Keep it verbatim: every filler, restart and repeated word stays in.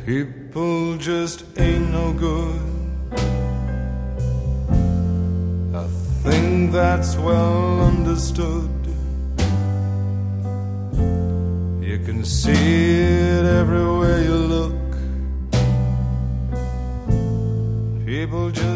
People just ain't no good. I think that's well understood. You can see it everywhere you look. People just